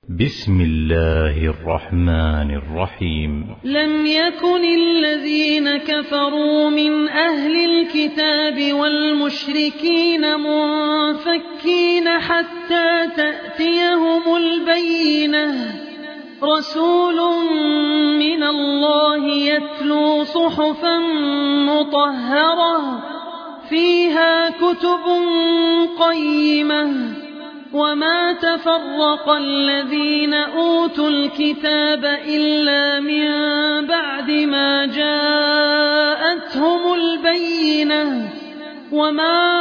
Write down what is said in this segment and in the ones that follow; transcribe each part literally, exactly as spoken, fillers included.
بسم الله الرحمن الرحيم. لم يكن الذين كفروا من أهل الكتاب والمشركين منفكين حتى تأتيهم البينة، رسول من الله يتلو صحفا مطهرة فيها كتب قيمة. وما تفرق الذين أوتوا الكتاب إلا من بعد ما جاءتهم البينة، وما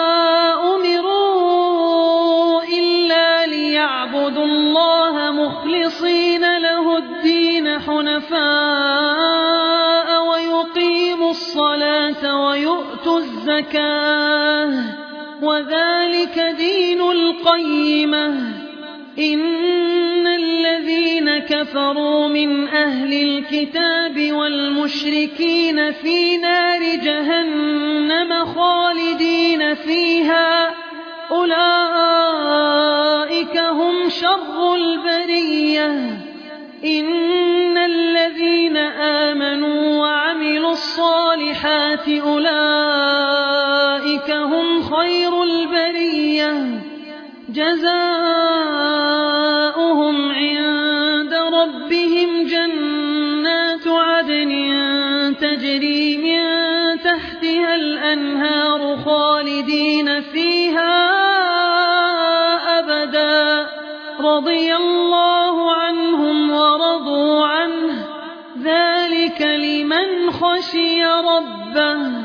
أمروا إلا ليعبدوا الله مخلصين له الدين حنفاء ويقيموا الصلاة ويؤتوا الزكاة، وذلك دين القيمة. إن الذين كفروا من أهل الكتاب والمشركين في نار جهنم خالدين فيها، أولئك هم شر البرية. إن الذين آمنوا وعملوا الصالحات أولئك هم خير البرية، جزاؤهم عند ربهم جنات عدن تجري من تحتها الأنهار خالدين فيها أبدا، رضي الله عنهم ورضوا عنه، ذلك لمن خشي ربه.